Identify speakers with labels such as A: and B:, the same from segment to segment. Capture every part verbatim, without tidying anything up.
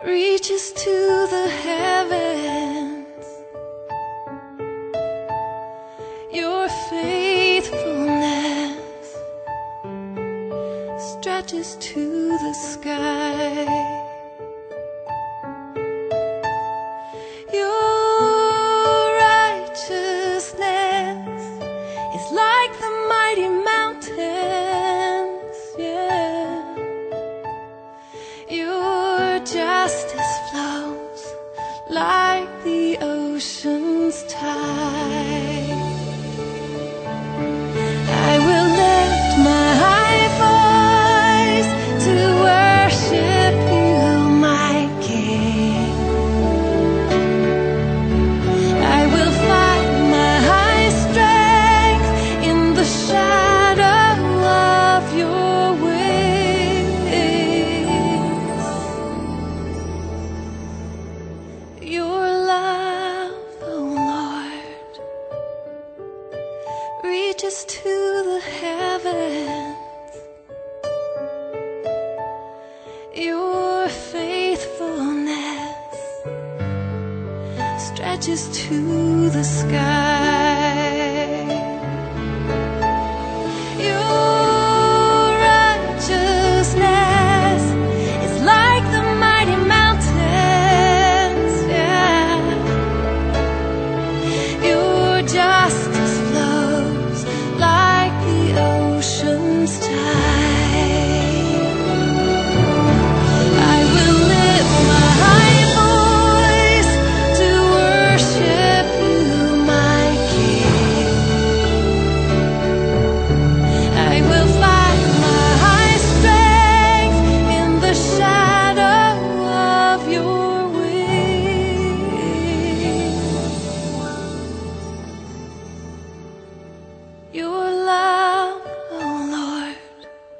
A: reaches to the heavens. Your faithfulness stretches to the sky. Your righteousness is like the mighty mountains, yeah. Your justice flows like the ocean's tide. I will lift my voice to worship you, my King. I will find my strength in the shadow of your wings. Your love, oh Lord, reaches to the heavens. Your faithfulness stretches to the sky. Your righteousness is like the mighty mountains, yeah. Your justice flows like the ocean's tide. I will lift my voice to worship you, my King. I will find my strength in the shadow of your wings. Your love, oh Lord,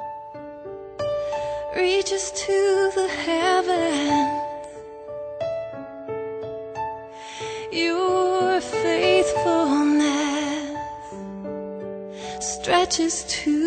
A: reaches to the heavens. Your faithfulness stretches to